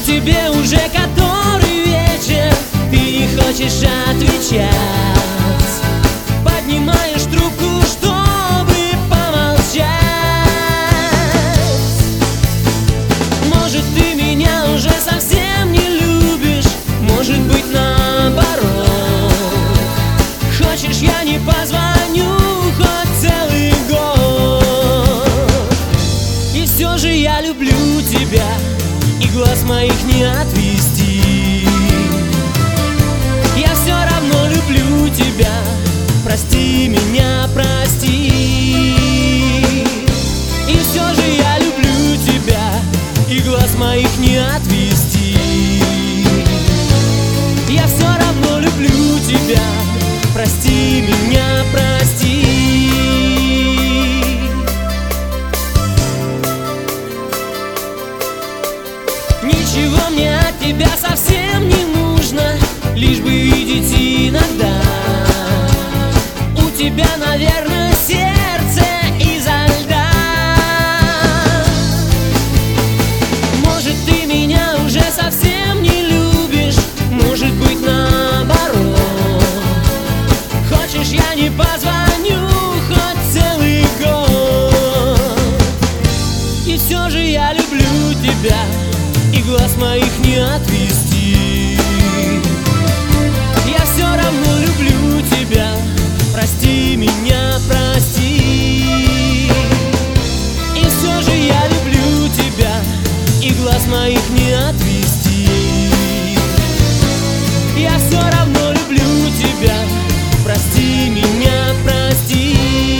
Тебе уже который вечер, ты не хочешь отвечать. Поднимаешь трубку, чтобы помолчать. Может, ты меня уже совсем не любишь, может быть, наоборот. Хочешь, я не позвоню хоть целый год. И все же я люблю тебя, и глаз моих не отвести. Я все равно люблю тебя, прости меня, прости. И все же я люблю тебя, и глаз моих не отвести. Я все равно люблю тебя, прости меня, прости. Ничего мне от тебя совсем не нужно, лишь бы видеть иногда. У тебя, наверное, сердце изо льда. Может, ты меня уже совсем не любишь, может быть, наоборот. Хочешь, я не позвоню хоть целый год. И все же я люблю тебя, и глаз моих не отвести. Я все равно люблю тебя, прости меня, прости. И все же я люблю тебя, и глаз моих не отвести. Я все равно люблю тебя, прости меня, прости.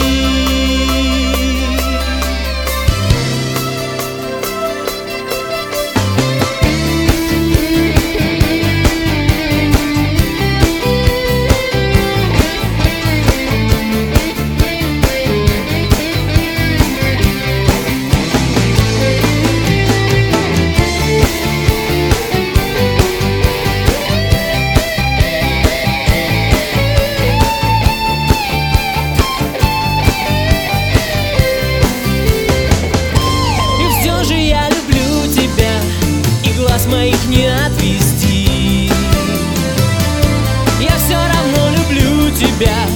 Моих не отвести. Я все равно люблю тебя,